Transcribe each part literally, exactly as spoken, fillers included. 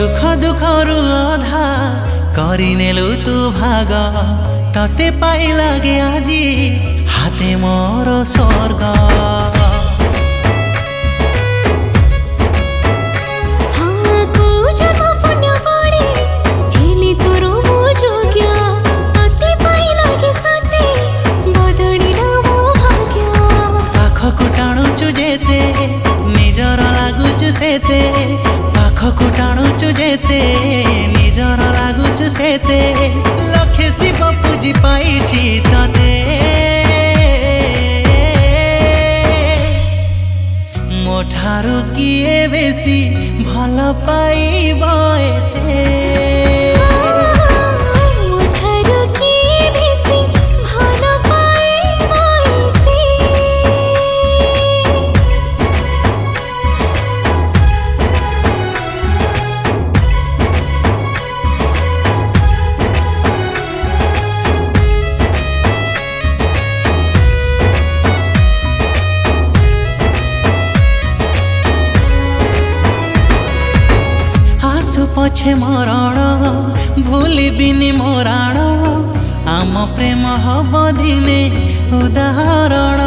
सुख दुखरु अधा करिनेलु तू भाग तते पाई लागे आजी हाते मोर स्वर्ग सेते पाखकु टाणुचु जेते निजर लागुचु सेते लखे शिव पूजी पाइछि तते मो ठारु किए बेसी भल पाइब एते पछे मरण भूलिबिनी मोराण आम प्रेम हब दिने उदाहरण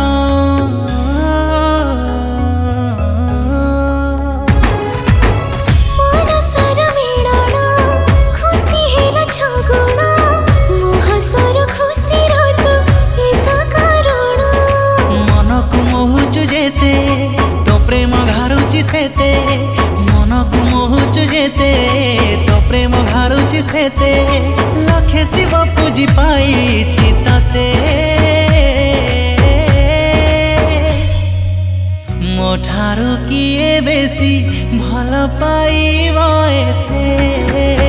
मन को मोहुचु जेते तो प्रेम घारुचि सेते मन को मोहुचु जेते तो प्रेम घारुचि सेते लखे शिव पूजी पाइछि तते मो ठारु किए बेसी भल पाइब एते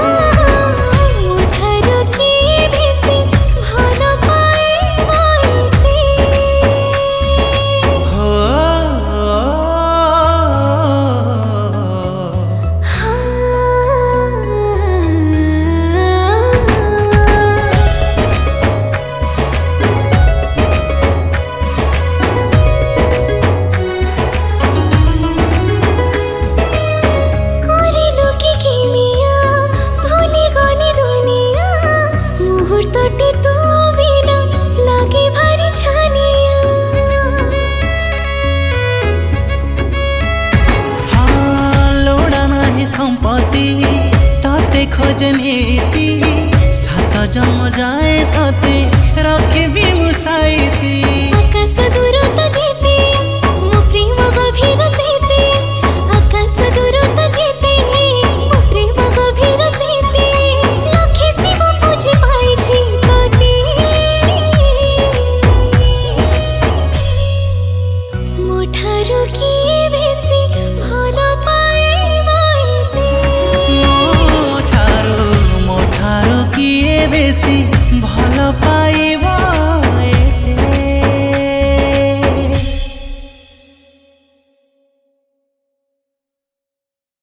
संपत्ति ताते खोजनीति सात जन्म जाए ताते रखे भी